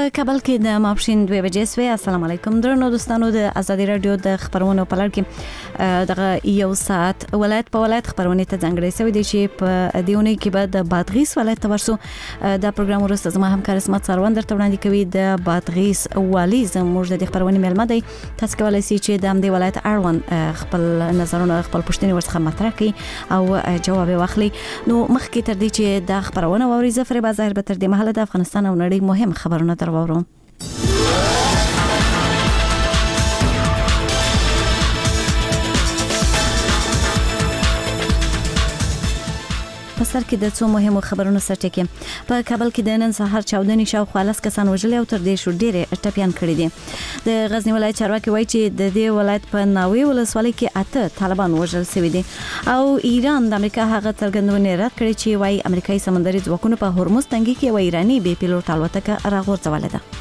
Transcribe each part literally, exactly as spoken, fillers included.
په کابل کې د ماپښین دوه بجې سوې. السلام علیکم درنو دوستانو، د ازادي رادیو د خبرونو په لړ کې دغه یو ساعت ولایت په ولایت خبرونه ته ځانګړي شوی دی چې په دیونه کې به د بادغیس ولایت ته ورسو. دا پروګرام ورسته زما همکار اسمت سروان درته وړاندې کوي. د بادغیس والی زموږ د خبرونې ملمه دی. تاسو کولای شئ چې د همدې ولایت اړوند خپل نظرونه خپل پوښتنې ورڅخه مطرح کړئ او جواب واخلي. نو مخکې تر دې چې دا خبرونه واوري، زفر بازار به تر دې مهاله د افغانستان او نړۍ مهم خبرونه درواورو. په سر کې د څو مهمو خبرونو سرټکی. په کابل کې د نن سهار چاودنې شاوخوا لس کسان وژلي او تر دې شو ډېرې ټپیان کړي دي. د غزنی ولایت چارواکي وایي چې د دې ولایت په ناوې ولسوالۍ کې اته طالبان وژل شوي دي. او ایران د امریکا هغه څرګندونې رد کړې چې وایي امریکایي سمندري ځواکونو په هرمز تنګي کې یو ایراني بې پیلوټ الوتکه راغورځولې ده.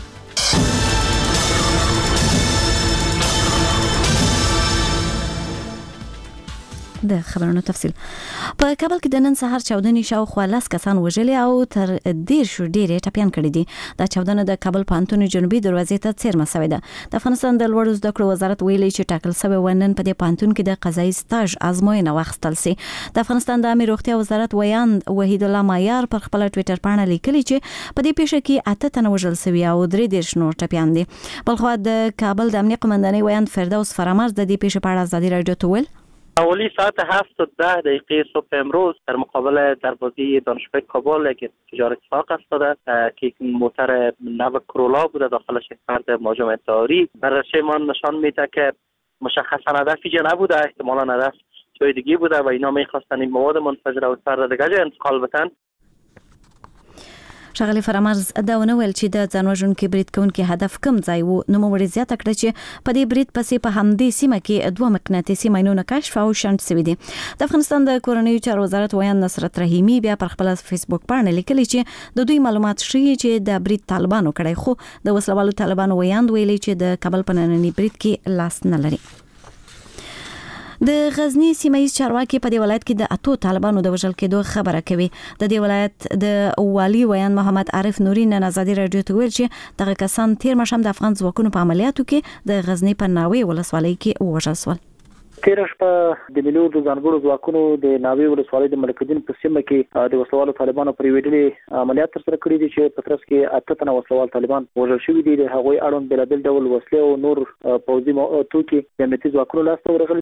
د خبرونو تفصیل. په کابل کې د نن سهار چاودنې شاوخوا لس کسان وژلي او تر ډیر شو ډیرې ټپیان کړي دي. دا چاودنه د کابل پوهنتون جنوبي دروازې ته څیرمه شوې ده. د افغانستان د لوړو زده کړو وزارت ویلي چې ټاکل شوی ونن په دې پوهنتون کې د قضایي سټاژ ازموینه واخیستل شي. د افغانستان د عامه روغتیا وزارت ویاند وحید الله مایار پر خپل ټوئیټر باندې لیکلي چې په دې پیښه کې اته تنه وژل شوي او درې دیرش نور ټپیان دي. بلخو د کابل د امنیه قومندانۍ ویاند فردوس فرامرز د دې پیښې په اړه ازادي رادیو ته ویل: حوالی ساعت هفت و ده دقیقه صبح امروز در مقابل دروازه دانشگاه کابل یک تجار اتفاق افتاده که یک موتر نو کرولا بوده، داخلش یک فرد مهاجم انتحاری. بررسی ما نشان میده که مشخصا هدف اینجا نبوده، احتمالا هدف جای دیگه بوده و اینا میخواستن این مواد منفجره و سر دیگه جای انتقال بدن. ښاغلي فرامرز دا ونه ویل چې د ځانوژونکي برید کوونکي هدف کم ځای و. نوموړي زیاته کړه چې په دې برید پسې په همدې سیمه کې دوه مقناطیسي ماینونه کشف او شنډ شوي دي. د افغانستان د کورنیو چارو وزارت ویاند نصرت رحیمي بیا پر خپل فیسبوک باندې لیکلي چې د دوی معلومات ښیي چې د برید طالبانو کړی، خو د وسلوالو طالبانو ویاند ویلي چې د کابل په ننني برید کې لاس نه لري. د غزنی سیمایي چارواکي په دې ولایت کې د اتو طالبانو د وژل کېدو خبره کوي. د دې ولایت د والی ویاند محمد عارف نوري نن ازادي رادیو ته ویل چې دغه کسان تیر ماښام د افغان ځواکونو په عملیاتو کې د غزنی په ناوې ولسوالۍ کې ووژل شول. تیر شپه د ملي د ځانګړو ځواکونو د ناوې ولسوالۍ د ملکالدین په سیمه کې د وسلوالو طالبانو پر ویډلې عملیات ترسره کړي دي چې په ترڅ کې اته تنه وسلوال طالبان وژل شوي دي. د هغوی اړوند بېلابېل ډول وسلې او نور پوځي توکي د امنیتي ځواکونو لاسته ورغلي.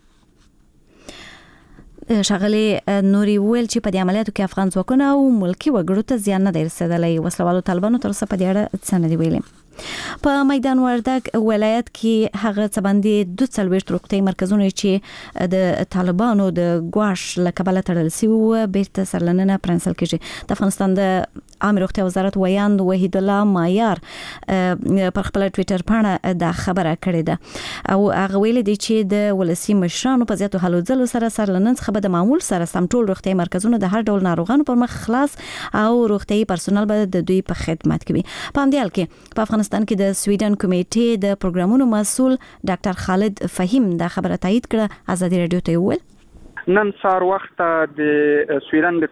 ښاغلي نوري ویل چې په دې عملیاتو کې افغان ځواکونه او ملکي وګړو ته زیان نه دی رسېدلی. وسلوالو طالبانو تر اوسه په دې اړه څه نه دي ویلي. په میدان وردګ ولایت کې هغه څه باندې دوه څلوېښت روغتیايي مرکزونه چې د طالبانو د ګواښ له کبله تړل شوي وو بیرته سرلننه پرانیستل کېږي. د افغانستان د عامه روغتیا وزارت ویاند وحید الله مایار پر خپل ټوئیټر باندې دا خبره کړې ده او هغه ویلي دی چې د ولسي مشرانو په زیاتو هلو ځلو سره سرلنن څخه به د معمول سره سم ټول روغتیايي مرکزونه د هر ډول ناروغانو پر مخ خلاص او روغتیايي پرسونل به د دوی په خدمت کې وي. په همدې حال کې په افغانستان کې د سویډن کمیټې د پروګرامونو مسؤل ډاکټر خالد فهیم دا خبره تایید کړه. ازادي رادیو ته ویل: نن سهار وخت د سویډن د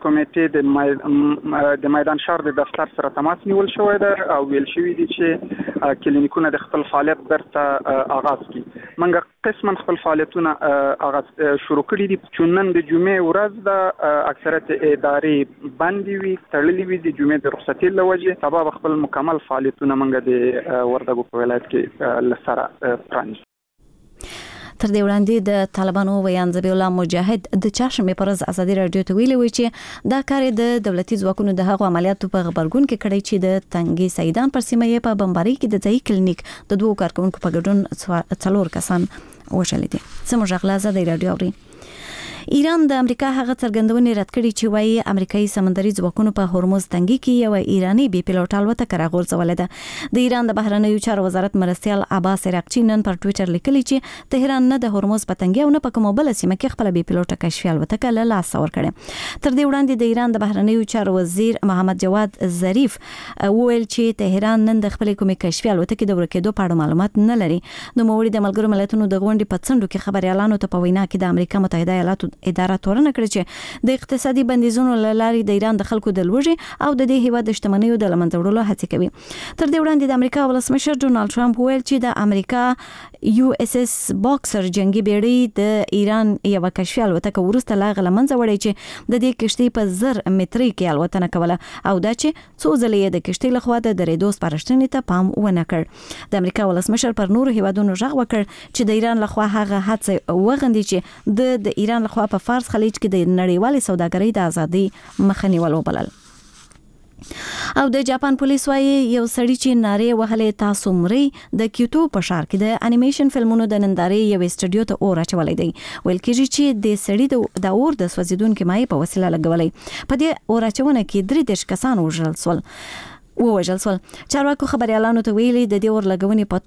کمیټې د میدان شهر د دفتر سره تماس نیول شوی ده او ویل شوی دی چې کلینیکونه د خپل فعالیت برته آغاز کړي. موږ قسما خپل فعالیتونه آغاز شروع کړي دي چې نن د جمعې ورځ د اکثریت ادارې بندي وي، تړلې وي د جمعې د رخصتۍ له وجې. سبا خپل مکمل فعالیتونه موږ د وردګو په ولایت کې لسره پرانیستو. تر دې وړاندې د طالبانو ویاند ذبیح الله مجاهد د چهارشنبې پر ورځ ازادي رادیو ته ویلي وی چې دا کار د دولتي ځواکونو د هغو عملیاتو په غبرګون کې کړی چې د تنګي سیدان پر سیمه یې په بمبارۍ کې د ځایي کلینیک د دوو کارکونکو په ګډون څلور کسان وژلي دي. زموږ غلا ازادي رادیو اوري. ایران د امریکا هغه څرګندونې رد کړې چې وایي امریکایي سمندري ځواکونو په هرمز تنګي کې یو ایراني بې پیلوټ الوتکه راغورځولې ده. د ایران د بهرنیو چارو وزارت مرستیال عباس عراقچي نن پر ټوئیټر لیکلي چې تهران نه د هرمز په تنګي او نه په کومه بله سیمه کې خپله بې پیلوټه کشفي الوتکه له لاسه ورکړې. تر دې وړاندې د ایران د بهرنیو چارو وزیر محمد جواد ظریف وویل چې تهران نن د خپلې کومې کشفي الوتکې د ورکېدو په اړه معلومات نه لري. نوموړي د ملګرو ملتونو د غونډې په څنډو کې خبريالانو ته په وینا کې د امریکا متحده ایالاتو اداره تورن کړ چې د اقتصادي بندیزونو لارې د ایران د خلکو د لوږې او د دې هیواد د شتمنیو د لمنځه وړلو هڅه کوي. تر دې وړاندې د امریکا ولسمشر ډونالد ټرمپ ویل چې د امریکا یو اس اس باکسر جنگي بیړۍ د ایران یو کشفي الوتکه ورسته لا غلمنځه وړي چې د دې کشتۍ په زر متري کې الوتنه کوله او دا چې څو ځلې د کشتۍ لخوا د درېدو سپارښتنې ته پام ونه کړ. د امریکا ولسمشر پر نورو هیوادونو غږ وکړ چې د ایران لخوا هغه هڅه وغندي چې د د ایران لخوا په فارس خلیج کې د نړیوالې سوداګرۍ د ازادي مخه نیول وبلل. او د جاپان پولیس وايي یو سړی چې نارې وهلې تاسو مري د کیوټو په ښار کې د انیمیشن فلمونو د نندارې یو استودیو ته اور اچولې دی. ویل کېږي چې د سړی د اور د سوځیدونکو مایع په وسیله لګولې. په دې اور اچونه کې درې دېرش کسان وژل شول. ووژل شول. چارواکو خبريالانو ته ویلي د دې اور لګونې په